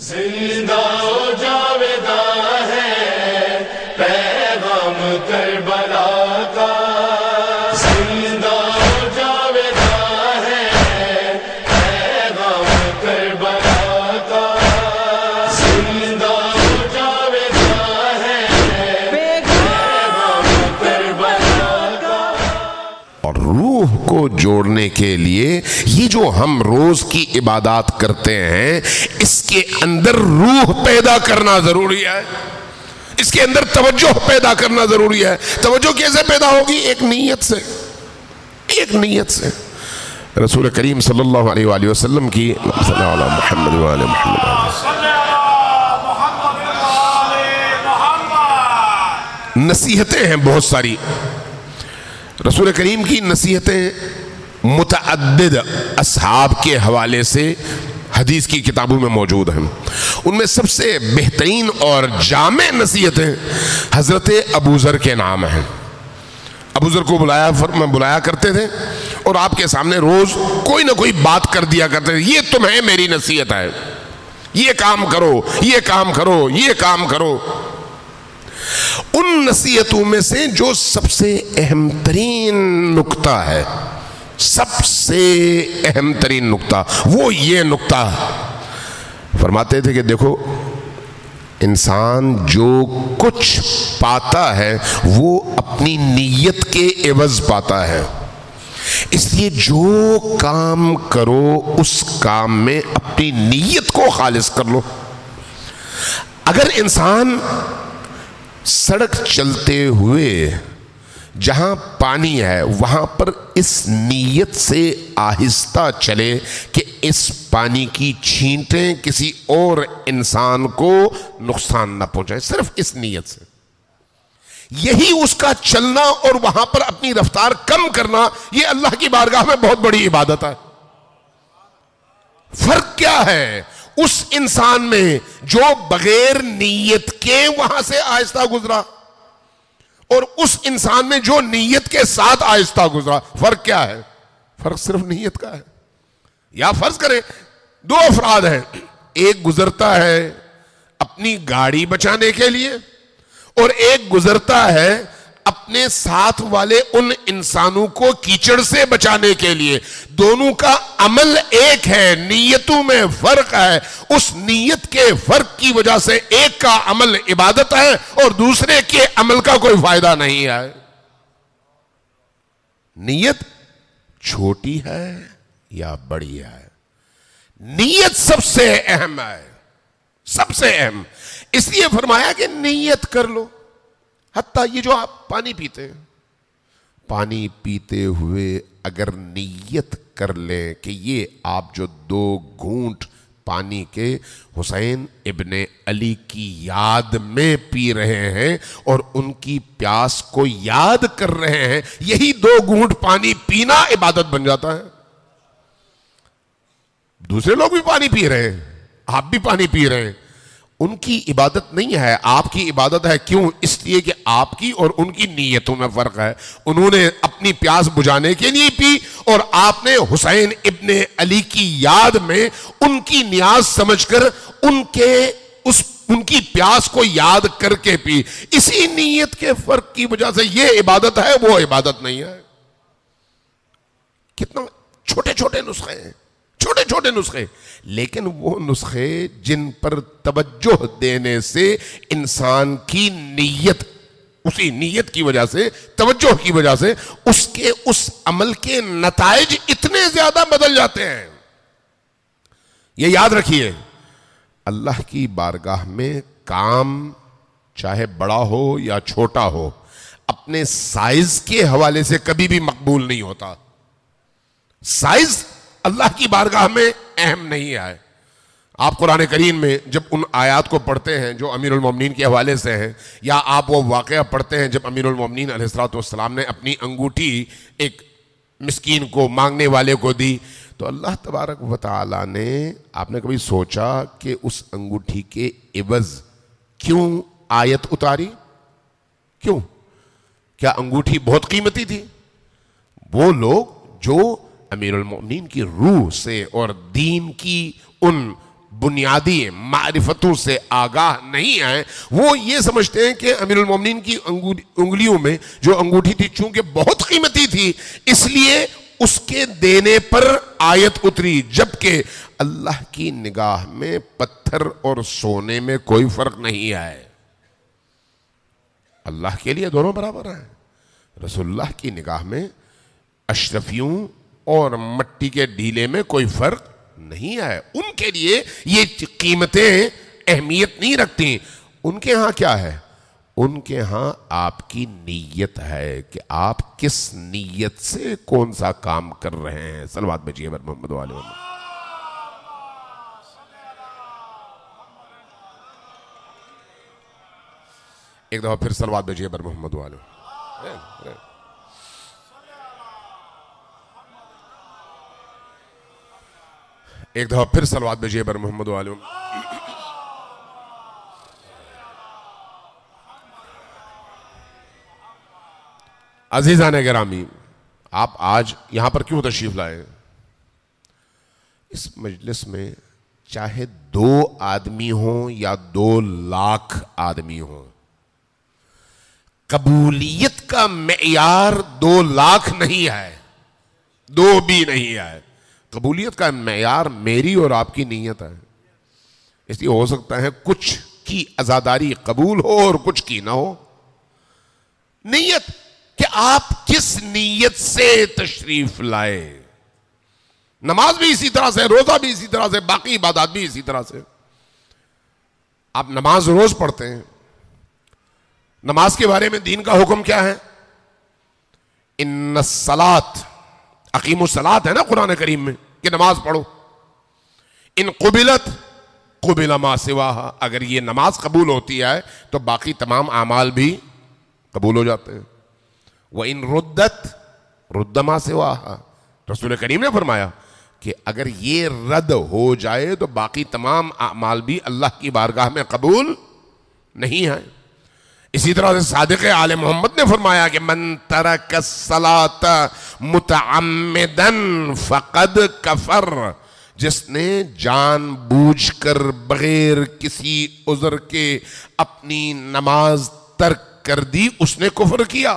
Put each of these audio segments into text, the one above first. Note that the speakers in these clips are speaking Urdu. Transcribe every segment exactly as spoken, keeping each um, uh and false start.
زندہ و جاویدہ ہے پیغام کربلا کا، زندہ و جاویدہ ہے پیغام کربلا کا، زندہ و جاویدہ ہے پیغام کربلا کا۔ اور روح کو جوڑنے کے لیے یہ جو ہم روز کی عبادات کرتے ہیں، اس کے اندر روح پیدا کرنا ضروری ہے، اس کے اندر توجہ پیدا کرنا ضروری ہے۔ توجہ کیسے پیدا ہوگی؟ ایک نیت سے، ایک نیت سے۔ رسول کریم صلی اللہ علیہ وآلہ وسلم کی صلی اللہ علیہ محمد وآلہ محمد نصیحتیں ہیں بہت ساری۔ رسول کریم کی نصیحتیں متعدد اصحاب کے حوالے سے حدیث کی کتابوں میں موجود ہیں۔ ان میں سب سے بہترین اور جامع نصیحتیں حضرت ابو ذر کے نام ہیں۔ ابو ذر کو بلایا فرما بلایا کرتے تھے اور آپ کے سامنے روز کوئی نہ کوئی بات کر دیا کرتے تھے، یہ تمہیں میری نصیحت ہے، یہ کام کرو، یہ کام کرو، یہ کام کرو۔ ان نصیحتوں میں سے جو سب سے اہم ترین نکتہ ہے، سب سے اہم ترین نکتہ وہ یہ نکتہ فرماتے تھے کہ دیکھو، انسان جو کچھ پاتا ہے وہ اپنی نیت کے عوض پاتا ہے، اس لیے جو کام کرو اس کام میں اپنی نیت کو خالص کر لو۔ اگر انسان سڑک چلتے ہوئے جہاں پانی ہے وہاں پر اس نیت سے آہستہ چلے کہ اس پانی کی چھینٹیں کسی اور انسان کو نقصان نہ پہنچائے، صرف اس نیت سے، یہی اس کا چلنا اور وہاں پر اپنی رفتار کم کرنا، یہ اللہ کی بارگاہ میں بہت بڑی عبادت ہے۔ فرق کیا ہے اس انسان میں جو بغیر نیت کے وہاں سے آہستہ گزرا اور اس انسان میں جو نیت کے ساتھ آہستہ گزرا؟ فرق کیا ہے؟ فرق صرف نیت کا ہے۔ یا فرض کریں دو افراد ہیں، ایک گزرتا ہے اپنی گاڑی بچانے کے لیے اور ایک گزرتا ہے اپنے ساتھ والے ان انسانوں کو کیچڑ سے بچانے کے لیے۔ دونوں کا عمل ایک ہے، نیتوں میں فرق ہے۔ اس نیت کے فرق کی وجہ سے ایک کا عمل عبادت ہے اور دوسرے کے عمل کا کوئی فائدہ نہیں ہے۔ نیت چھوٹی ہے یا بڑی ہے، نیت سب سے اہم ہے، سب سے اہم۔ اس لیے فرمایا کہ نیت کر لو۔ حتیٰ یہ جو آپ پانی پیتے ہیں، پانی پیتے ہوئے اگر نیت کر لیں کہ یہ آپ جو دو گھونٹ پانی کے حسین ابن علی کی یاد میں پی رہے ہیں اور ان کی پیاس کو یاد کر رہے ہیں، یہی دو گھونٹ پانی پینا عبادت بن جاتا ہے۔ دوسرے لوگ بھی پانی پی رہے ہیں، آپ بھی پانی پی رہے ہیں، ان کی عبادت نہیں ہے، آپ کی عبادت ہے۔ کیوں؟ اس لیے کہ آپ کی اور ان کی نیتوں میں فرق ہے۔ انہوں نے اپنی پیاس بجھانے کے لیے پی اور آپ نے حسین ابن علی کی یاد میں ان کی نیاز سمجھ کر ان کے اس ان کی پیاس کو یاد کر کے پی۔ اسی نیت کے فرق کی وجہ سے یہ عبادت ہے، وہ عبادت نہیں ہے۔ کتنا چھوٹے چھوٹے نسخے ہیں، چھوٹے چھوٹے نسخے، لیکن وہ نسخے جن پر توجہ دینے سے انسان کی نیت، اسی نیت کی وجہ سے، توجہ کی وجہ سے اس کے اس عمل کے نتائج اتنے زیادہ بدل جاتے ہیں۔ یہ یاد رکھیے، اللہ کی بارگاہ میں کام چاہے بڑا ہو یا چھوٹا ہو، اپنے سائز کے حوالے سے کبھی بھی مقبول نہیں ہوتا۔ سائز اللہ کی بارگاہ میں اہم نہیں ہے۔ آپ قرآن کریم میں جب ان آیات کو پڑھتے ہیں جو امیر المومنین کے حوالے سے ہیں، یا آپ وہ واقعہ پڑھتے ہیں جب امیر المومنین علیہ الصلوۃ والسلام نے اپنی انگوٹھی ایک مسکین کو، مانگنے والے کو دی، تو اللہ تبارک و تعالیٰ نے، آپ نے کبھی سوچا کہ اس انگوٹھی کے عوض کیوں آیت اتاری؟ کیوں؟ کیا انگوٹھی بہت قیمتی تھی؟ وہ لوگ جو امیر المؤمنین کی روح سے اور دین کی ان بنیادی معرفتوں سے آگاہ نہیں ہیں، وہ یہ سمجھتے ہیں کہ امیر المومنین کی انگلیوں میں جو انگوٹھی تھی چونکہ بہت قیمتی تھی اس لیے اس کے دینے پر آیت اتری، جبکہ اللہ کی نگاہ میں پتھر اور سونے میں کوئی فرق نہیں ہے، اللہ کے لیے دونوں برابر ہیں۔ رسول اللہ کی نگاہ میں اشرفیوں اور مٹی کے ڈھیلے میں کوئی فرق نہیں ہے، ان کے لیے یہ قیمتیں اہمیت نہیں رکھتی۔ ان کے ہاں کیا ہے؟ ان کے ہاں آپ کی نیت ہے کہ آپ کس نیت سے کون سا کام کر رہے ہیں۔ صلوات بھیجیے بر محمد والے محمد۔ ایک دفعہ پھر صلوات بھیجیے بر محمد والے۔ ایک دفعہ پھر صلوات بھیجیے بر محمد والے۔ عزیزان گرامی، آپ آج یہاں پر کیوں تشریف لائے؟ اس مجلس میں چاہے دو آدمی ہوں یا دو لاکھ آدمی ہوں، قبولیت کا معیار دو لاکھ نہیں ہے، دو بھی نہیں ہے۔ قبولیت کا معیار میری اور آپ کی نیت ہے۔ اس لیے ہو سکتا ہے کچھ کی عزاداری قبول ہو اور کچھ کی نہ ہو۔ نیت کہ آپ کس نیت سے تشریف لائے۔ نماز بھی اسی طرح سے، روزہ بھی اسی طرح سے، باقی عبادات بھی اسی طرح سے۔ آپ نماز روز پڑھتے ہیں، نماز کے بارے میں دین کا حکم کیا ہے؟ ان الصلاۃ، اقیموا الصلاۃ ہے نا قرآن کریم میں کہ نماز پڑھو۔ ان قبلت قبل ما سواہا، اگر یہ نماز قبول ہوتی ہے تو باقی تمام اعمال بھی قبول ہو جاتے ہیں۔ وَإِن رُدَّتْ رُدَّ مَا سِوَاهَا، رسول کریم نے فرمایا کہ اگر یہ رد ہو جائے تو باقی تمام اعمال بھی اللہ کی بارگاہ میں قبول نہیں ہیں۔ اسی طرح سے صادق آل محمد نے فرمایا کہ من ترک الصلاۃ متعمدا فقد کفر، جس نے جان بوجھ کر بغیر کسی عذر کے اپنی نماز ترک کر دی، اس نے کفر کیا۔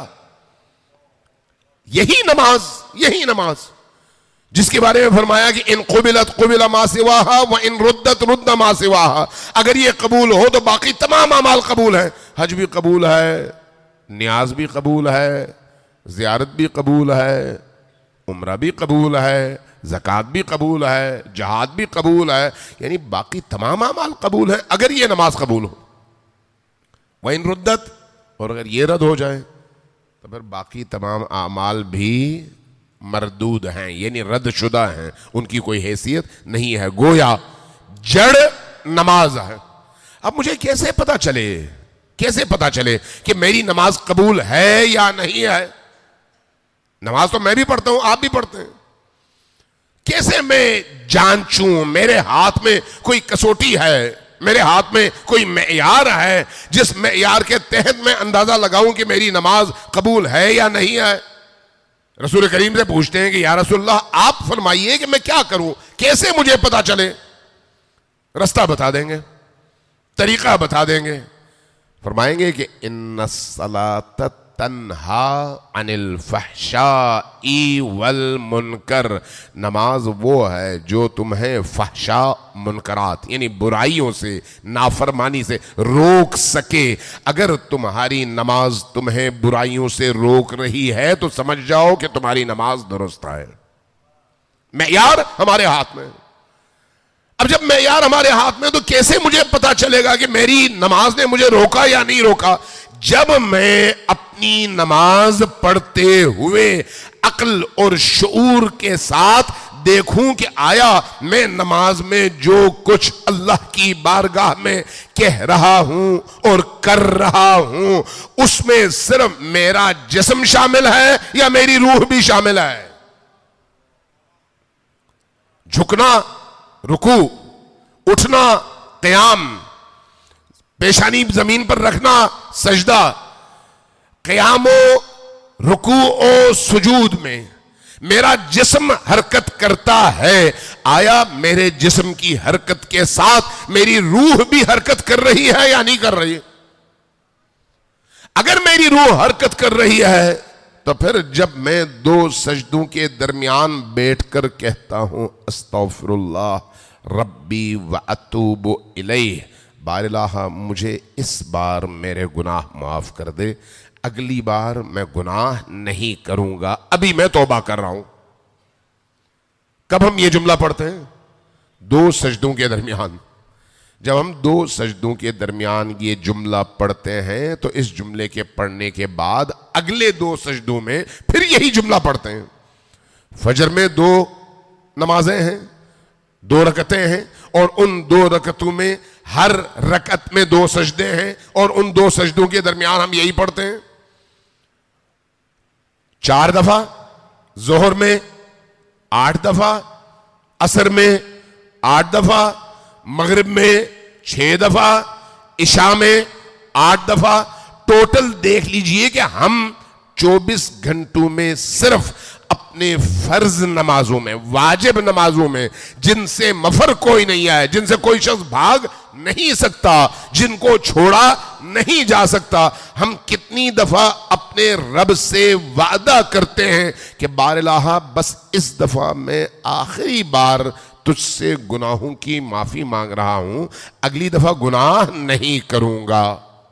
یہی نماز، یہی نماز جس کے بارے میں فرمایا کہ ان قبلت قبل ما سواہا وان ردت رد ما سواہا، اگر یہ قبول ہو تو باقی تمام اعمال قبول ہیں۔ حج بھی قبول ہے، نیاز بھی قبول ہے، زیارت بھی قبول ہے، عمرہ بھی قبول ہے، زکوٰۃ بھی قبول ہے، جہاد بھی قبول ہے، یعنی باقی تمام اعمال قبول ہیں اگر یہ نماز قبول ہو۔ وَإِن رُدَّتْ، اور اگر یہ رد ہو جائے تو پھر باقی تمام اعمال بھی مردود ہیں، یعنی رد شدہ ہیں، ان کی کوئی حیثیت نہیں ہے، گویا جڑ نماز ہے۔ اب مجھے کیسے پتا چلے کیسے پتا چلے کہ میری نماز قبول ہے یا نہیں ہے؟ نماز تو میں بھی پڑھتا ہوں، آپ بھی پڑھتے ہیں، کیسے میں جانچوں؟ میرے ہاتھ میں کوئی کسوٹی ہے، میرے ہاتھ میں کوئی معیار ہے جس معیار کے تحت میں اندازہ لگاؤں کہ میری نماز قبول ہے یا نہیں ہے؟ رسول کریم سے پوچھتے ہیں کہ یا رسول اللہ آپ فرمائیے کہ میں کیا کروں، کیسے مجھے پتا چلے؟ رستہ بتا دیں گے، طریقہ بتا دیں گے، فرمائیں گے کہ ان الصلاۃ تنہا عن الفحشاء والمنکر، نماز وہ ہے جو تمہیں فحشاء منکرات یعنی برائیوں سے، نافرمانی سے روک سکے۔ اگر تمہاری نماز تمہیں برائیوں سے روک رہی ہے تو سمجھ جاؤ کہ تمہاری نماز درست ہے۔ معیار ہمارے ہاتھ میں۔ اب جب معیار ہمارے ہاتھ میں تو کیسے مجھے پتا چلے گا کہ میری نماز نے مجھے روکا یا نہیں روکا؟ جب میں اپنی نماز پڑھتے ہوئے عقل اور شعور کے ساتھ دیکھوں کہ آیا میں نماز میں جو کچھ اللہ کی بارگاہ میں کہہ رہا ہوں اور کر رہا ہوں اس میں صرف میرا جسم شامل ہے یا میری روح بھی شامل ہے؟ جھکنا، رکوع، اٹھنا، قیام، پیشانی زمین پر رکھنا، سجدہ، قیام و رکوع و سجود میں میرا جسم حرکت کرتا ہے، آیا میرے جسم کی حرکت کے ساتھ میری روح بھی حرکت کر رہی ہے یا نہیں کر رہی؟ اگر میری روح حرکت کر رہی ہے تو پھر جب میں دو سجدوں کے درمیان بیٹھ کر کہتا ہوں استغفر اللہ ربی واتوب الیہ، بار الہ مجھے اس بار میرے گناہ معاف کر دے، اگلی بار میں گناہ نہیں کروں گا، ابھی میں توبہ کر رہا ہوں۔ کب ہم یہ جملہ پڑھتے ہیں؟ دو سجدوں کے درمیان۔ جب ہم دو سجدوں کے درمیان یہ جملہ پڑھتے ہیں تو اس جملے کے پڑھنے کے بعد اگلے دو سجدوں میں پھر یہی جملہ پڑھتے ہیں۔ فجر میں دو نمازیں ہیں، دو رکعتیں ہیں، اور ان دو رکعتوں میں ہر رکعت میں دو سجدے ہیں، اور ان دو سجدوں کے درمیان ہم یہی پڑھتے ہیں۔ چار دفعہ ظہر میں، آٹھ دفعہ عصر میں، آٹھ دفعہ مغرب میں، چھ دفعہ عشاء میں، آٹھ دفعہ، ٹوٹل دیکھ لیجئے کہ ہم چوبیس گھنٹوں میں صرف اپنے فرض نمازوں میں، واجب نمازوں میں، جن سے مفر کوئی نہیں آئے، جن سے کوئی شخص بھاگ نہیں سکتا، جن کو چھوڑا نہیں جا سکتا، ہم کتنی دفعہ اپنے رب سے وعدہ کرتے ہیں کہ بار الہ بس اس دفعہ میں آخری بار تجھ سے گناہوں کی معافی مانگ رہا ہوں، اگلی دفعہ گناہ نہیں کروں گا۔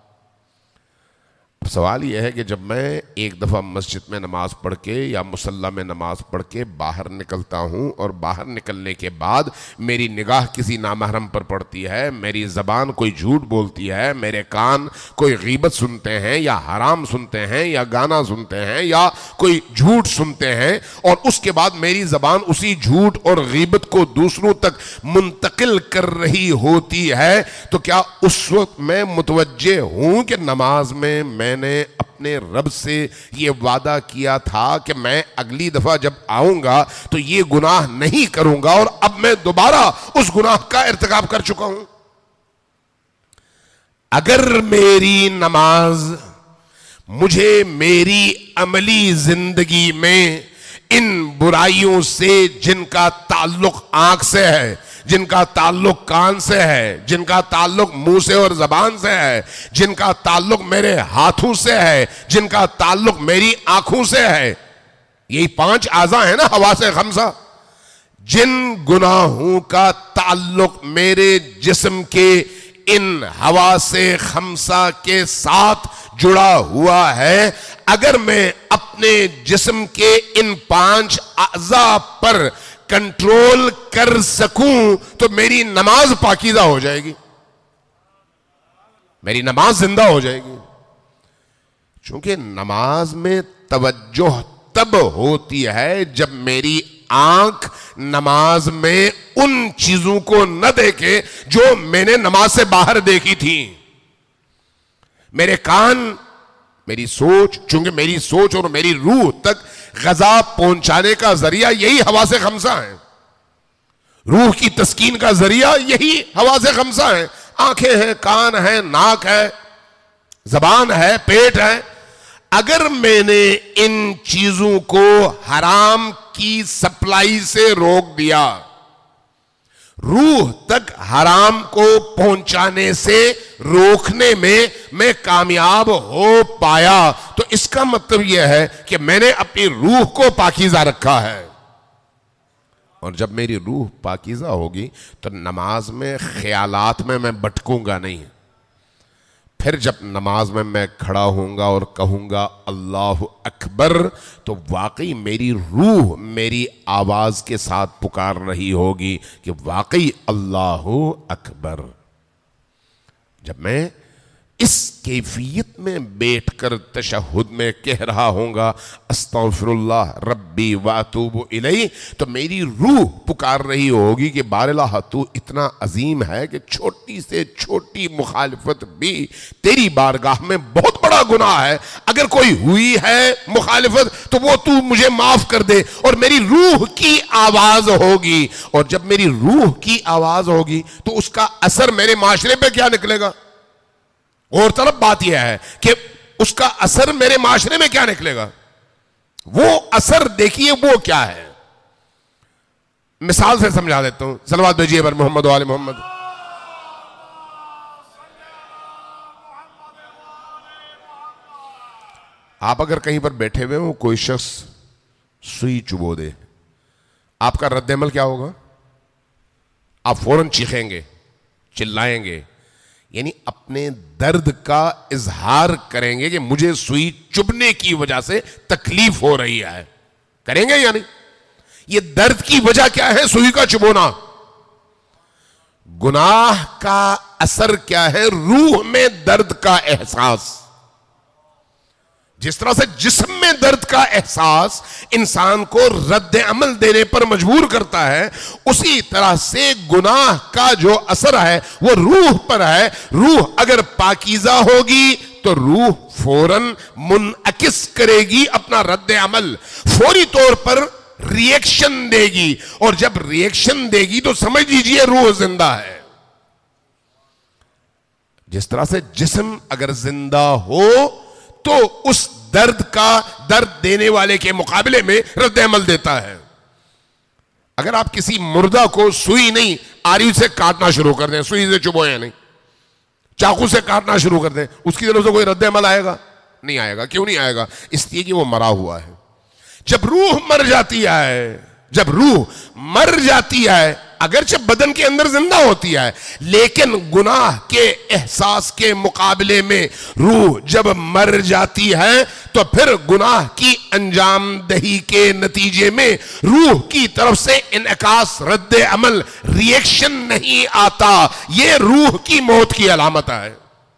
اب سوال یہ ہے کہ جب میں ایک دفعہ مسجد میں نماز پڑھ کے یا مصلی میں نماز پڑھ کے باہر نکلتا ہوں، اور باہر نکلنے کے بعد میری نگاہ کسی نامحرم پر پڑتی ہے، میری زبان کوئی جھوٹ بولتی ہے، میرے کان کوئی غیبت سنتے ہیں یا حرام سنتے ہیں یا گانا سنتے ہیں یا کوئی جھوٹ سنتے ہیں، اور اس کے بعد میری زبان اسی جھوٹ اور غیبت کو دوسروں تک منتقل کر رہی ہوتی ہے، تو کیا اس وقت میں متوجہ ہوں کہ نماز میں میں میں نے اپنے رب سے یہ وعدہ کیا تھا کہ میں اگلی دفعہ جب آؤں گا تو یہ گناہ نہیں کروں گا، اور اب میں دوبارہ اس گناہ کا ارتکاب کر چکا ہوں؟ اگر میری نماز مجھے میری عملی زندگی میں ان برائیوں سے جن کا تعلق آنکھ سے ہے، جن کا تعلق کان سے ہے، جن کا تعلق منہ سے اور زبان سے ہے، جن کا تعلق میرے ہاتھوں سے ہے، جن کا تعلق میری آنکھوں سے ہے، یہی پانچ اعضاء ہیں نا، حواس خمسہ، جن گناہوں کا تعلق میرے جسم کے ان حواس خمسہ کے ساتھ جڑا ہوا ہے، اگر میں اپنے جسم کے ان پانچ اعضاء پر کنٹرول کر سکوں تو میری نماز پاکیزہ ہو جائے گی، میری نماز زندہ ہو جائے گی۔ چونکہ نماز میں توجہ تب ہوتی ہے جب میری آنکھ نماز میں ان چیزوں کو نہ دیکھے جو میں نے نماز سے باہر دیکھی تھی، میرے کان، میری سوچ، چونکہ میری سوچ اور میری روح تک غذا پہنچانے کا ذریعہ یہی حواس خمسہ ہیں، روح کی تسکین کا ذریعہ یہی حواس خمسہ ہیں، آنکھیں ہیں، کان ہیں، ناک ہے، زبان ہے، پیٹ ہے۔ اگر میں نے ان چیزوں کو حرام کی سپلائی سے روک دیا، روح تک حرام کو پہنچانے سے روکنے میں میں کامیاب ہو پایا، تو اس کا مطلب یہ ہے کہ میں نے اپنی روح کو پاکیزہ رکھا ہے، اور جب میری روح پاکیزہ ہوگی تو نماز میں خیالات میں میں بھٹکوں گا نہیں۔ پھر جب نماز میں میں کھڑا ہوں گا اور کہوں گا اللہ اکبر، تو واقعی میری روح میری آواز کے ساتھ پکار رہی ہوگی کہ واقعی اللہ اکبر۔ جب میں اس کیفیت میں بیٹھ کر تشہد میں کہہ رہا ہوں گا استغفر اللہ ربی واتوب الیہ، تو میری روح پکار رہی ہوگی کہ بار الہ تو اتنا عظیم ہے کہ چھوٹی سے چھوٹی مخالفت بھی تیری بارگاہ میں بہت بڑا گناہ ہے، اگر کوئی ہوئی ہے مخالفت تو وہ تو مجھے معاف کر دے، اور میری روح کی آواز ہوگی، اور جب میری روح کی آواز ہوگی تو اس کا اثر میرے معاشرے پہ کیا نکلے گا؟ اور طرف بات یہ ہے کہ اس کا اثر میرے معاشرے میں کیا نکلے گا؟ وہ اثر دیکھیے وہ کیا ہے. مثال سے سمجھا دیتا ہوں. صلوات بھیجیے پر محمد و آل محمد. آپ اگر کہیں پر بیٹھے ہوئے ہو, کوئی شخص سوئی چبو دے, آپ کا رد عمل کیا ہوگا؟ آپ فوراً چیخیں گے, چلائیں گے, یعنی اپنے درد کا اظہار کریں گے کہ مجھے سوئی چبھنے کی وجہ سے تکلیف ہو رہی ہے. کریں گے یا نہیں؟ یہ درد کی وجہ کیا ہے؟ سوئی کا چبونا. گناہ کا اثر کیا ہے؟ روح میں درد کا احساس. جس طرح سے جسم میں درد کا احساس انسان کو رد عمل دینے پر مجبور کرتا ہے, اسی طرح سے گناہ کا جو اثر ہے وہ روح پر ہے. روح اگر پاکیزہ ہوگی تو روح فوراً منعکس کرے گی اپنا رد عمل, فوری طور پر ریئیکشن دے گی, اور جب ریئیکشن دے گی تو سمجھ لیجئے روح زندہ ہے. جس طرح سے جسم اگر زندہ ہو تو اس درد کا درد دینے والے کے مقابلے میں رد عمل دیتا ہے. اگر آپ کسی مردہ کو سوئی نہیں آری سے کاٹنا شروع کر دیں, سوئی سے چبوئے نہیں, چاقو سے کاٹنا شروع کر دیں, اس کی طرف سے کوئی رد عمل آئے گا؟ نہیں آئے گا. کیوں نہیں آئے گا؟ اس لیے کہ وہ مرا ہوا ہے. جب روح مر جاتی ہے, جب روح مر جاتی ہے, اگرچہ بدن کے اندر زندہ ہوتی ہے, لیکن گناہ کے احساس کے مقابلے میں روح جب مر جاتی ہے تو پھر گناہ کی انجام دہی کے نتیجے میں روح کی طرف سے انعکاس, رد عمل, ریئیکشن نہیں آتا. یہ روح کی موت کی علامت ہے.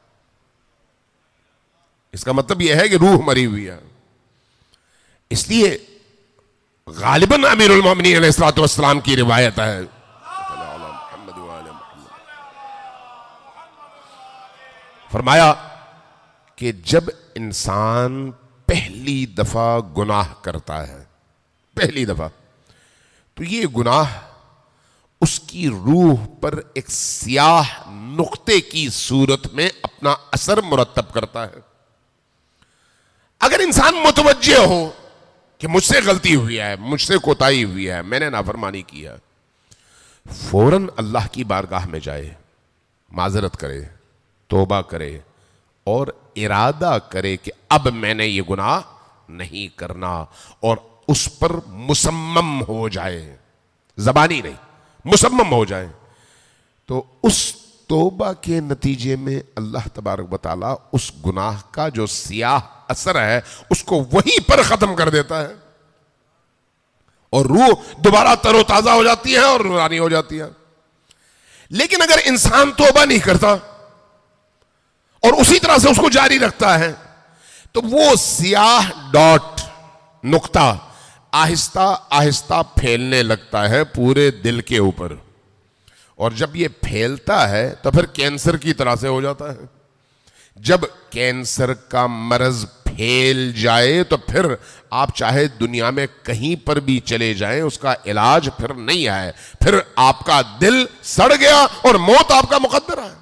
اس کا مطلب یہ ہے کہ روح مری ہوئی ہے. اس لیے غالباً امیر المومنین علیہ الصلوۃ والسلام کی روایت ہے, فرمایا کہ جب انسان پہلی دفعہ گناہ کرتا ہے, پہلی دفعہ, تو یہ گناہ اس کی روح پر ایک سیاہ نقطے کی صورت میں اپنا اثر مرتب کرتا ہے. اگر انسان متوجہ ہو کہ مجھ سے غلطی ہوئی ہے, مجھ سے کوتاہی ہوئی ہے, میں نے نافرمانی کی ہے, فوراً اللہ کی بارگاہ میں جائے, معذرت کرے, توبہ کرے اور ارادہ کرے کہ اب میں نے یہ گناہ نہیں کرنا, اور اس پر مصمم ہو جائے, زبانی نہیں, مصمم ہو جائے, تو اس توبہ کے نتیجے میں اللہ تبارک و تعالیٰ اس گناہ کا جو سیاہ اثر ہے اس کو وہیں پر ختم کر دیتا ہے, اور روح دوبارہ تر و تازہ ہو جاتی ہے اور نورانی ہو جاتی ہے. لیکن اگر انسان توبہ نہیں کرتا اور اسی طرح سے اس کو جاری رکھتا ہے تو وہ سیاہ ڈاٹ, نقطہ آہستہ آہستہ پھیلنے لگتا ہے پورے دل کے اوپر, اور جب یہ پھیلتا ہے تو پھر کینسر کی طرح سے ہو جاتا ہے. جب کینسر کا مرض پھیل جائے تو پھر آپ چاہے دنیا میں کہیں پر بھی چلے جائیں, اس کا علاج پھر نہیں آئے, پھر آپ کا دل سڑ گیا اور موت آپ کا مقدر ہے.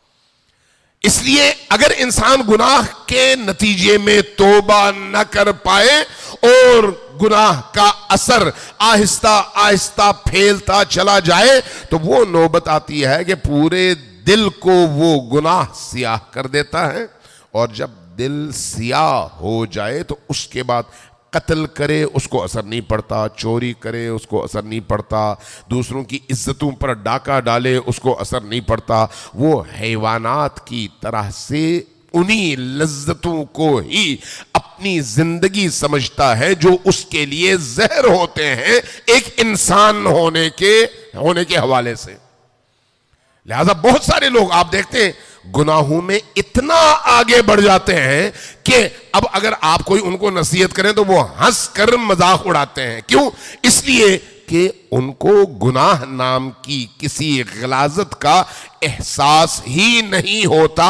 اس لیے اگر انسان گناہ کے نتیجے میں توبہ نہ کر پائے اور گناہ کا اثر آہستہ آہستہ پھیلتا چلا جائے تو وہ نوبت آتی ہے کہ پورے دل کو وہ گناہ سیاہ کر دیتا ہے, اور جب دل سیاہ ہو جائے تو اس کے بعد قتل کرے اس کو اثر نہیں پڑتا, چوری کرے اس کو اثر نہیں پڑتا, دوسروں کی عزتوں پر ڈاکہ ڈالے اس کو اثر نہیں پڑتا. وہ حیوانات کی طرح سے انہی لذتوں کو ہی اپنی زندگی سمجھتا ہے جو اس کے لیے زہر ہوتے ہیں ایک انسان ہونے کے ہونے کے حوالے سے. لہذا بہت سارے لوگ آپ دیکھتے ہیں گناہوں میں اتنا آگے بڑھ جاتے ہیں کہ اب اگر آپ کوئی ان کو نصیحت کریں تو وہ ہنس کر مذاق اڑاتے ہیں. کیوں؟ اس لیے کہ ان کو گناہ نام کی کسی غلاظت کا احساس ہی نہیں ہوتا.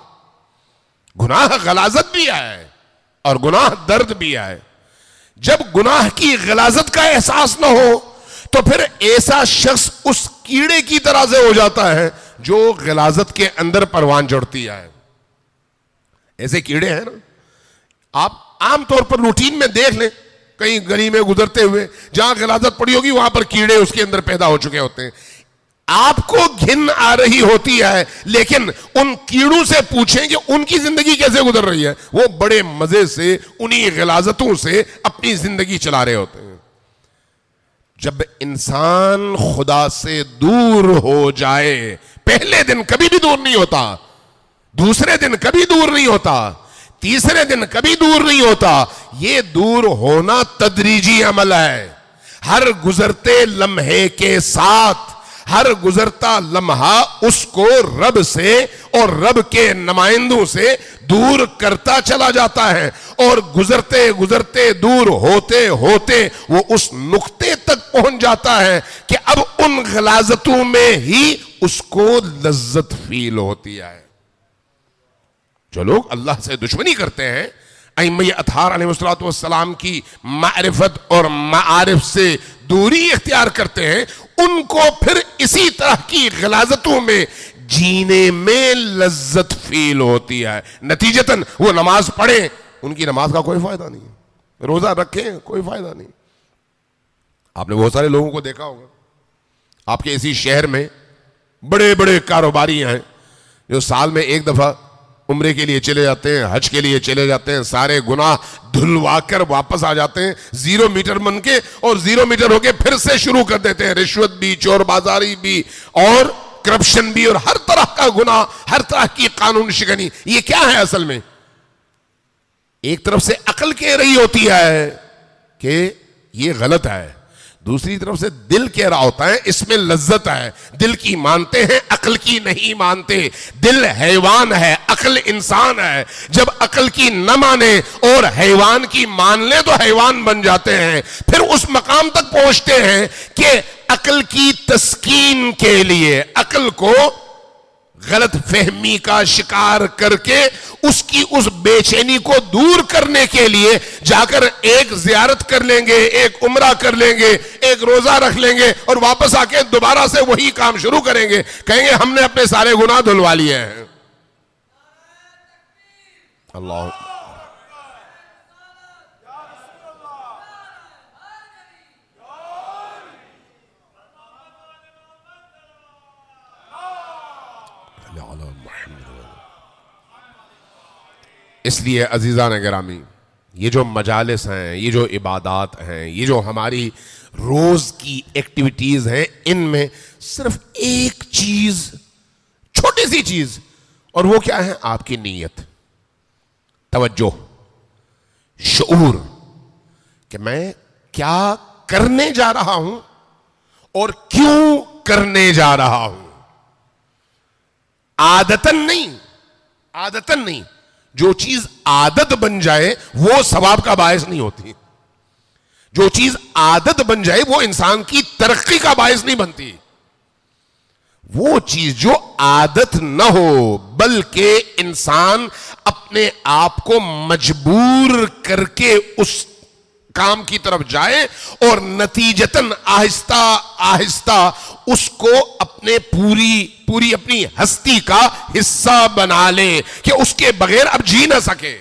گناہ غلاظت بھی ہے اور گناہ درد بھی ہے. جب گناہ کی غلاظت کا احساس نہ ہو تو پھر ایسا شخص اس کیڑے کی طرح سے ہو جاتا ہے جو غلاظت کے اندر پروان چڑھتی ہے. ایسے کیڑے ہیں نا, آپ عام طور پر روٹین میں دیکھ لیں, کہیں گلی میں گزرتے ہوئے جہاں غلاظت پڑی ہوگی وہاں پر کیڑے اس کے اندر پیدا ہو چکے ہوتے ہیں. آپ کو گھن آ رہی ہوتی ہے لیکن ان کیڑوں سے پوچھیں کہ ان کی زندگی کیسے گزر رہی ہے. وہ بڑے مزے سے انہی غلاظتوں سے اپنی زندگی چلا رہے ہوتے ہیں. جب انسان خدا سے دور ہو جائے, پہلے دن کبھی بھی دور نہیں ہوتا, دوسرے دن کبھی دور نہیں ہوتا, تیسرے دن کبھی دور نہیں ہوتا. یہ دور ہونا تدریجی عمل ہے. ہر گزرتے لمحے کے ساتھ ہر گزرتا لمحہ اس کو رب سے اور رب کے نمائندوں سے دور کرتا چلا جاتا ہے, اور گزرتے گزرتے دور ہوتے ہوتے وہ اس نقطے تک پہنچ جاتا ہے کہ اب ان غلاظتوں میں ہی اس کو لذت فیل ہوتی ہے. جو لوگ اللہ سے دشمنی کرتے ہیں, ائمہ اطہار علیہ السلام کی معرفت اور معارف سے دوری اختیار کرتے ہیں, ان کو پھر اسی طرح کی غلاظتوں میں جینے میں لذت فیل ہوتی ہے. نتیجتاً وہ نماز پڑھیں, ان کی نماز کا کوئی فائدہ نہیں, روزہ رکھیں کوئی فائدہ نہیں. آپ نے بہت سارے لوگوں کو دیکھا ہوگا آپ کے اسی شہر میں, بڑے بڑے کاروباری ہیں جو سال میں ایک دفعہ عمرے کے لیے چلے جاتے ہیں, حج کے لیے چلے جاتے ہیں, سارے گناہ دھلوا کر واپس آ جاتے ہیں زیرو میٹر بن کے, اور زیرو میٹر ہو کے پھر سے شروع کر دیتے ہیں. رشوت بھی, چور بازاری بھی, اور کرپشن بھی, اور ہر طرح کا گناہ, ہر طرح کی قانون شکنی. یہ کیا ہے اصل میں؟ ایک طرف سے عقل کہہ رہی ہوتی ہے کہ یہ غلط ہے, دوسری طرف سے دل کہہ رہا ہوتا ہے اس میں لذت ہے. دل کی مانتے ہیں, عقل کی نہیں مانتے. دل حیوان ہے, عقل انسان ہے. جب عقل کی نہ مانے اور حیوان کی مان لے تو حیوان بن جاتے ہیں. پھر اس مقام تک پہنچتے ہیں کہ عقل کی تسکین کے لیے, عقل کو غلط فہمی کا شکار کر کے اس کی اس بے چینی کو دور کرنے کے لیے جا کر ایک زیارت کر لیں گے, ایک عمرہ کر لیں گے, ایک روزہ رکھ لیں گے, اور واپس آ کے دوبارہ سے وہی کام شروع کریں گے. کہیں گے ہم نے اپنے سارے گناہ دھلوا لیے ہیں. اللہ اس لیے عزیزان گرامی, یہ جو مجالس ہیں, یہ جو عبادات ہیں, یہ جو ہماری روز کی ایکٹیویٹیز ہیں, ان میں صرف ایک چیز, چھوٹی سی چیز, اور وہ کیا ہے؟ آپ کی نیت, توجہ, شعور کہ میں کیا کرنے جا رہا ہوں اور کیوں کرنے جا رہا ہوں. عادتاً نہیں, عادتاً نہیں. جو چیز عادت بن جائے وہ ثواب کا باعث نہیں ہوتی. جو چیز عادت بن جائے وہ انسان کی ترقی کا باعث نہیں بنتی. وہ چیز جو عادت نہ ہو بلکہ انسان اپنے آپ کو مجبور کر کے اس کام کی طرف جائے اور نتیجتاً آہستہ آہستہ اس کو اپنے پوری پوری اپنی ہستی کا حصہ بنا لے کہ اس کے بغیر اب جی نہ سکے.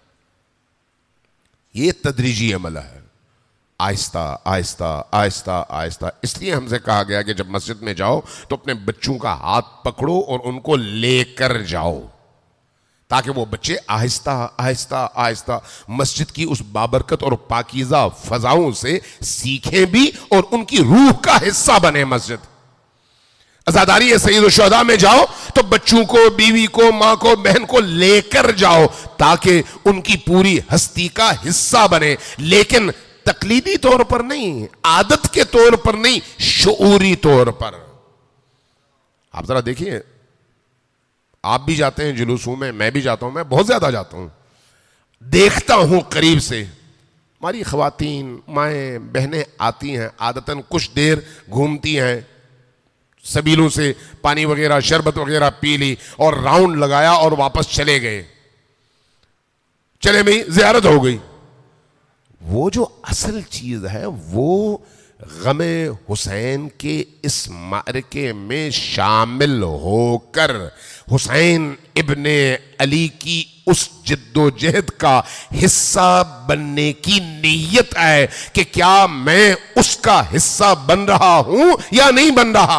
یہ تدریجی عمل ہے, آہستہ آہستہ آہستہ آہستہ. اس لیے ہم سے کہا گیا کہ جب مسجد میں جاؤ تو اپنے بچوں کا ہاتھ پکڑو اور ان کو لے کر جاؤ, تاکہ وہ بچے آہستہ آہستہ آہستہ مسجد کی اس بابرکت اور پاکیزہ فضاؤں سے سیکھیں بھی اور ان کی روح کا حصہ بنے مسجد. عزاداری سید الشہداء میں جاؤ تو بچوں کو, بیوی کو, ماں کو, بہن کو لے کر جاؤ تاکہ ان کی پوری ہستی کا حصہ بنے, لیکن تقلیدی طور پر نہیں, عادت کے طور پر نہیں, شعوری طور پر. آپ ذرا دیکھیے, آپ بھی جاتے ہیں جلوسوں میں, میں بھی جاتا ہوں, میں بہت زیادہ جاتا ہوں, دیکھتا ہوں قریب سے. ہماری خواتین, مائیں, بہنیں آتی ہیں, عادتاً کچھ دیر گھومتی ہیں, سبیلوں سے پانی وغیرہ, شربت وغیرہ پی لی اور راؤنڈ لگایا اور واپس چلے گئے, چلے بھئی زیارت ہو گئی. وہ جو اصل چیز ہے وہ غم حسین کے اس معرکے میں شامل ہو کر حسین ابن علی کی اس جد و جہد کا حصہ بننے کی نیت ہے کہ کیا میں اس کا حصہ بن رہا ہوں یا نہیں بن رہا.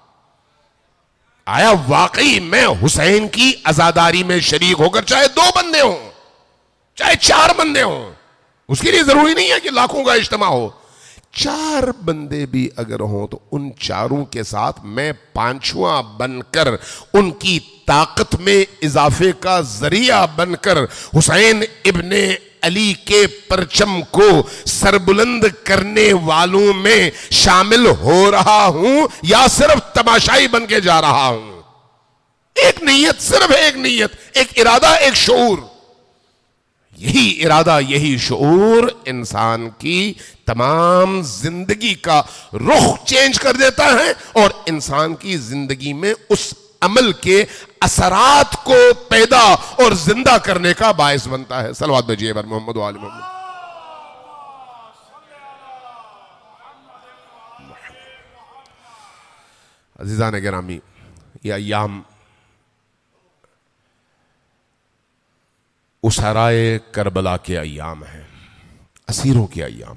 آیا واقعی میں حسین کی عزاداری میں شریک ہو کر چاہے دو بندے ہوں چاہے چار بندے ہوں, اس کے لیے ضروری نہیں ہے کہ لاکھوں کا اجتماع ہو, چار بندے بھی اگر ہوں تو ان چاروں کے ساتھ میں پانچواں بن کر ان کی طاقت میں اضافے کا ذریعہ بن کر حسین ابن علی کے پرچم کو سربلند کرنے والوں میں شامل ہو رہا ہوں یا صرف تماشائی بن کے جا رہا ہوں. ایک نیت, صرف ایک نیت, ایک ارادہ, ایک شعور. یہی ارادہ, یہی شعور انسان کی تمام زندگی کا رخ چینج کر دیتا ہے اور انسان کی زندگی میں اس عمل کے اثرات کو پیدا اور زندہ کرنے کا باعث بنتا ہے. صلوات بھیجیے بر محمد و آل محمد. عزیزان گرامی, یہ ایام اسرائے کربلا کے ایام ہیں, اسیروں کے ایام.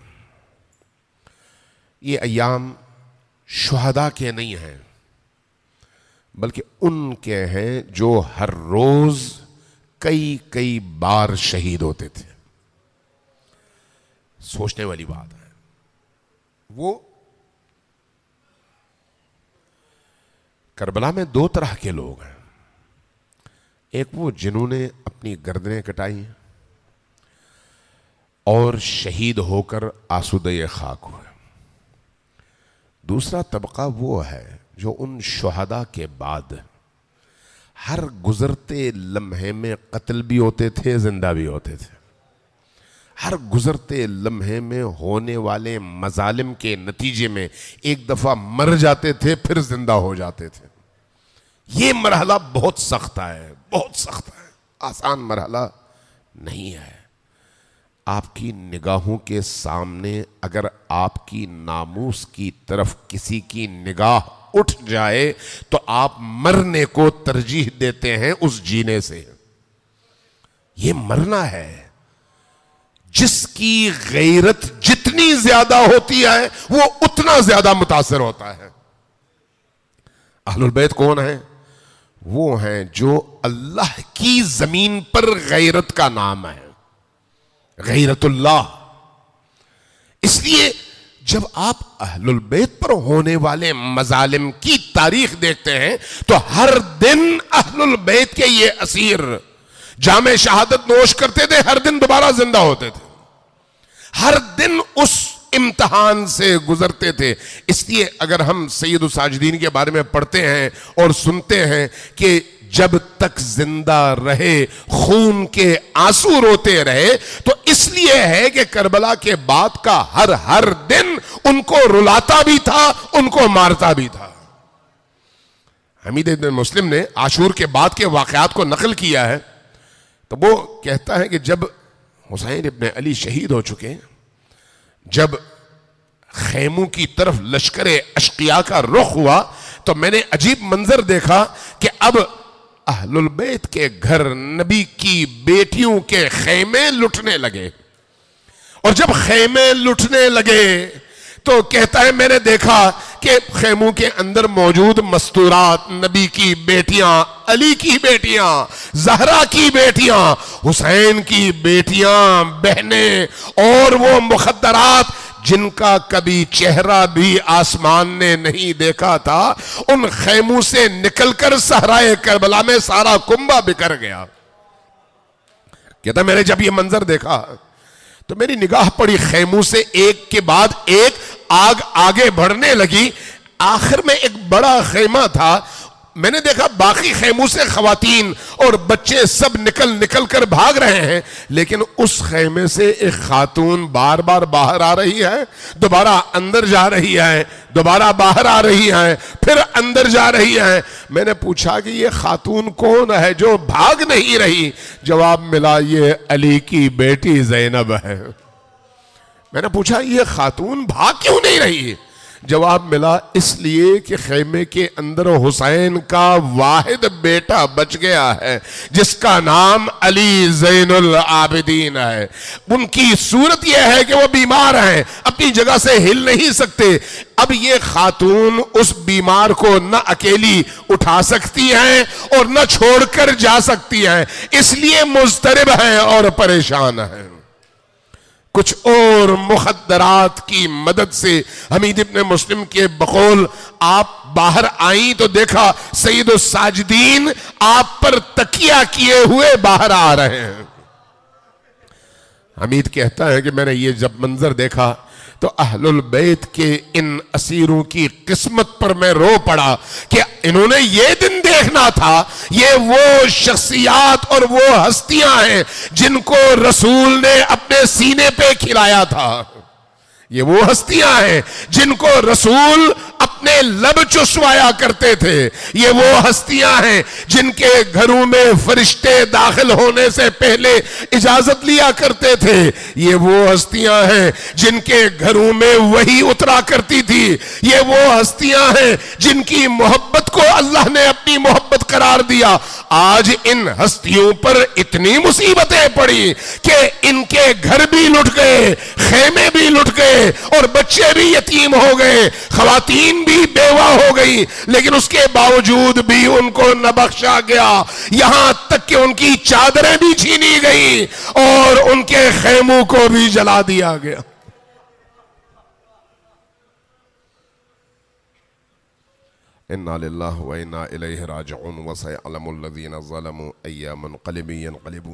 یہ ایام شہداء کے نہیں ہیں بلکہ ان کے ہیں جو ہر روز کئی کئی بار شہید ہوتے تھے. سوچنے والی بات ہے. وہ کربلا میں دو طرح کے لوگ ہیں. ایک وہ جنہوں نے اپنی گردنیں کٹائی اور شہید ہو کر آسودہ خاک ہوئے. دوسرا طبقہ وہ ہے جو ان شہداء کے بعد ہر گزرتے لمحے میں قتل بھی ہوتے تھے, زندہ بھی ہوتے تھے. ہر گزرتے لمحے میں ہونے والے مظالم کے نتیجے میں ایک دفعہ مر جاتے تھے, پھر زندہ ہو جاتے تھے. یہ مرحلہ بہت سخت ہے, بہت سخت ہے, آسان مرحلہ نہیں ہے. آپ کی نگاہوں کے سامنے اگر آپ کی ناموس کی طرف کسی کی نگاہ اٹھ جائے تو آپ مرنے کو ترجیح دیتے ہیں اس جینے سے. یہ مرنا ہے. جس کی غیرت جتنی زیادہ ہوتی ہے وہ اتنا زیادہ متاثر ہوتا ہے. اہل البیت کون ہیں؟ وہ ہیں جو اللہ کی زمین پر غیرت کا نام ہے, غیرت اللہ. اس لیے جب آپ اہل البیت پر ہونے والے مظالم کی تاریخ دیکھتے ہیں تو ہر دن اہل البیت کے یہ اسیر جام شہادت نوش کرتے تھے, ہر دن دوبارہ زندہ ہوتے تھے, ہر دن اس امتحان سے گزرتے تھے. اس لیے اگر ہم سید الساجدین کے بارے میں پڑھتے ہیں اور سنتے ہیں کہ جب تک زندہ رہے خون کے آنسو روتے رہے, تو اس لیے ہے کہ کربلا کے بعد کا ہر ہر دن ان کو رلاتا بھی تھا, ان کو مارتا بھی تھا. حمید ابن مسلم نے عاشور کے بعد کے واقعات کو نقل کیا ہے تو وہ کہتا ہے کہ جب حسین ابن علی شہید ہو چکے, جب خیموں کی طرف لشکر اشقیاء کا رخ ہوا تو میں نے عجیب منظر دیکھا کہ اب اہل البیت کے گھر نبی کی بیٹیوں کے خیمے لٹنے لگے. اور جب خیمے لٹنے لگے تو کہتا ہے میں نے دیکھا کہ خیموں کے اندر موجود مستورات, نبی کی بیٹیاں, علی کی بیٹیاں, زہرا کی بیٹیاں, حسین کی بیٹیاں, بہنیں اور وہ مخدرات جن کا کبھی چہرہ بھی آسمان نے نہیں دیکھا تھا, ان خیموں سے نکل کر صحرائے کربلا میں سارا کنبہ بکھر گیا. کہتا میں نے جب یہ منظر دیکھا تو میری نگاہ پڑی خیموں سے ایک کے بعد ایک آگ آگے بڑھنے لگی. آخر میں ایک بڑا خیمہ تھا, میں نے دیکھا باقی خیموں سے خواتین اور بچے سب نکل نکل کر بھاگ رہے ہیں, لیکن اس خیمے سے ایک خاتون بار بار باہر آ رہی ہے, دوبارہ اندر جا رہی ہے, دوبارہ باہر آ رہی ہے, پھر اندر جا رہی ہے. میں نے پوچھا کہ یہ خاتون کون ہے جو بھاگ نہیں رہی؟ جواب ملا یہ علی کی بیٹی زینب ہے. میں نے پوچھا یہ خاتون بھاگ کیوں نہیں رہی؟ جواب ملا اس لیے کہ خیمے کے اندر حسین کا واحد بیٹا بچ گیا ہے جس کا نام علی زین العابدین ہے. ان کی صورت یہ ہے کہ وہ بیمار ہیں, اپنی جگہ سے ہل نہیں سکتے. اب یہ خاتون اس بیمار کو نہ اکیلی اٹھا سکتی ہیں اور نہ چھوڑ کر جا سکتی ہیں, اس لیے مضطرب ہیں اور پریشان ہیں. کچھ اور مخدرات کی مدد سے حمید ابن مسلم کے بقول آپ باہر آئیں تو دیکھا سید الساجدین آپ پر تکیہ کیے ہوئے باہر آ رہے ہیں. حمید کہتا ہے کہ میں نے یہ جب منظر دیکھا تو اہل البیت کے ان اسیروں کی قسمت پر میں رو پڑا کہ انہوں نے یہ دن دیکھنا تھا. یہ وہ شخصیات اور وہ ہستیاں ہیں جن کو رسول نے اپنے سینے پہ کھلایا تھا. یہ وہ ہستیاں ہیں جن کو رسول اپنے لب چسوایا کرتے تھے. یہ وہ ہستیاں ہیں جن کے گھروں میں فرشتے داخل ہونے سے پہلے اجازت لیا کرتے تھے. یہ وہ ہستیاں ہیں جن کے گھروں میں وحی اترا کرتی تھی. یہ وہ ہستیاں ہیں جن کی محبت کو اللہ نے اپنی محبت قرار دیا. آج ان ہستیوں پر اتنی مصیبتیں پڑی کہ ان کے گھر بھی لٹ گئے, خیمے بھی لٹ گئے اور بچے بھی یتیم ہو گئے, خواتین بھی بیوہ ہو گئی, لیکن اس کے باوجود بھی ان کو نہ بخشا گیا. یہاں تک کہ ان کی چادریں بھی چھینی گئی اور ان کے خیموں کو بھی جلا دیا گیا. انا للہ و انا الیہ راجعون وسیعلم الذین ظلموا ای منقلب ینقلبون.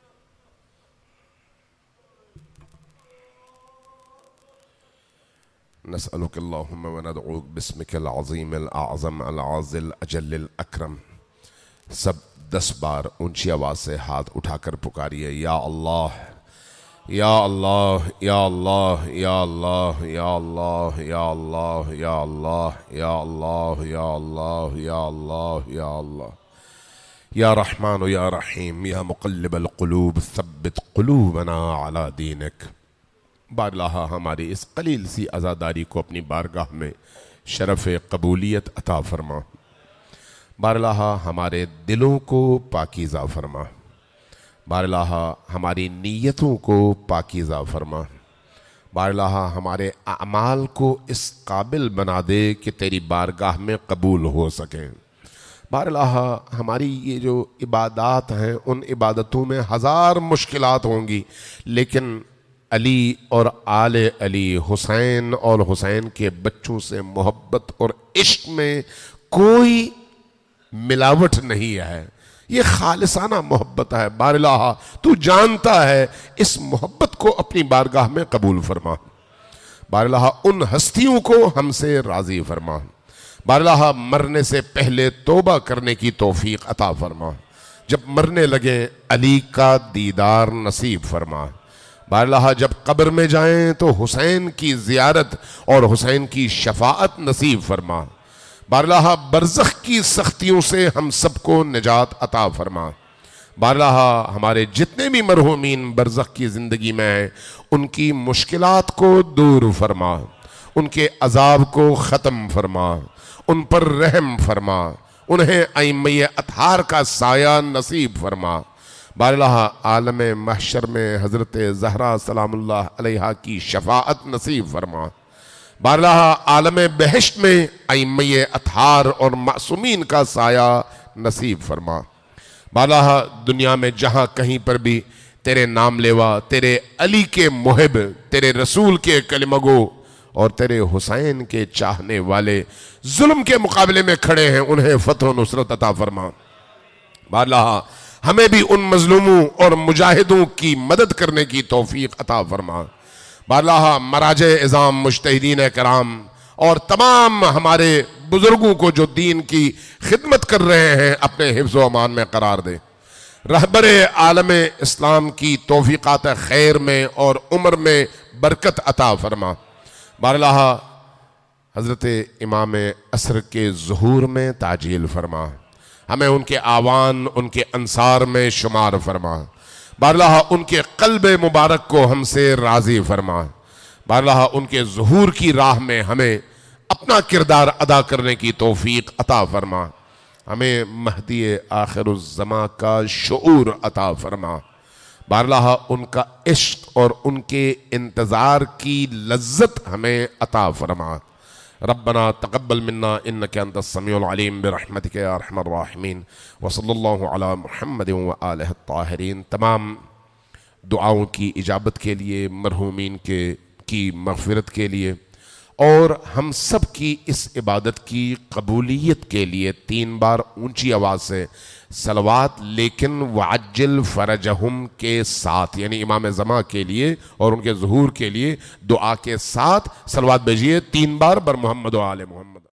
نسألك اللهم وندعوك باسمك العظیم الاعظم العاذ الاجل الاکرم. سب دس بار اونچی آواز سے ہاتھ اٹھا کر پکاریے, یا اللہ یا اللہ یا اللہ یا اللہ یا اللہ یا اللہ یا اللہ یا اللہ یا اللہ یا اللہ یا اللہ یا رحمان یا رحیم یا مقلب القلوب ثبت قلوبنا علی دینک. بارہا ہماری اس قلیل سی عزاداری کو اپنی بارگاہ میں شرف قبولیت عطا فرما. بارہا ہمارے دلوں کو پاکیزہ فرما. بارہا ہماری نیتوں کو پاکیزہ فرما. بارہا ہمارے اعمال کو اس قابل بنا دے کہ تیری بارگاہ میں قبول ہو سکیں. بارہا ہماری یہ جو عبادات ہیں ان عبادتوں میں ہزار مشکلات ہوں گی, لیکن علی اور آل علی, حسین اور حسین کے بچوں سے محبت اور عشق میں کوئی ملاوٹ نہیں ہے. یہ خالصانہ محبت ہے. بارہا تو جانتا ہے, اس محبت کو اپنی بارگاہ میں قبول فرما. بارہا ان ہستیوں کو ہم سے راضی فرما. بارہا مرنے سے پہلے توبہ کرنے کی توفیق عطا فرما. جب مرنے لگے علی کا دیدار نصیب فرما. بارہا جب قبر میں جائیں تو حسین کی زیارت اور حسین کی شفاعت نصیب فرما. بارہا برزخ کی سختیوں سے ہم سب کو نجات عطا فرما. بارہا ہمارے جتنے بھی مرحومین برزخ کی زندگی میں ہیں ان کی مشکلات کو دور فرما, ان کے عذاب کو ختم فرما, ان پر رحم فرما, انہیں ائمہ اطہار کا سایہ نصیب فرما. بارہا عالم محشر میں حضرت زہرا سلام اللہ علیہا کی شفاعت نصیب فرما. بارہا عالم بہشت میں ائمہ اطہار اور معصومین کا سایہ نصیب فرما. بارہا دنیا میں جہاں کہیں پر بھی تیرے نام لیوا, تیرے علی کے محب, تیرے رسول کے کلمہ گو اور تیرے حسین کے چاہنے والے ظلم کے مقابلے میں کھڑے ہیں, انہیں فتح و نصرت عطا فرما. بارہا ہمیں بھی ان مظلوموں اور مجاہدوں کی مدد کرنے کی توفیق عطا فرما. بارہا مراجع اعظام, مجتہدین کرام اور تمام ہمارے بزرگوں کو جو دین کی خدمت کر رہے ہیں اپنے حفظ و امان میں قرار دے. رہبر عالم اسلام کی توفیقات خیر میں اور عمر میں برکت عطا فرما. بارہا حضرت امام عصر کے ظہور میں تعجیل فرما. ہمیں ان کے آوان, ان کے انصار میں شمار فرما. بارہا ان کے قلب مبارک کو ہم سے راضی فرما. بارہا ان کے ظہور کی راہ میں ہمیں اپنا کردار ادا کرنے کی توفیق عطا فرما، ہمیں مہدی آخر الزماں کا شعور عطا فرما، بارہا ان کا عشق اور ان کے انتظار کی لذت ہمیں عطا فرما۔ ربنا تقبل منا انك انت السميع العليم برحمتك يا ارحم الراحمين وصلی اللہ علی محمد وآلہ الطاہرین۔ تمام دعاؤں کی اجابت کے لیے، مرحومین کے کی مغفرت کے لیے، اور ہم سب کی اس عبادت کی قبولیت کے لیے تین بار اونچی آواز سے صلوات، لیکن وعجل فرجہم کے ساتھ، یعنی امام زمان کے لیے اور ان کے ظہور کے لیے دعا کے ساتھ صلوات بھیجیے تین بار بر محمد و آل محمد۔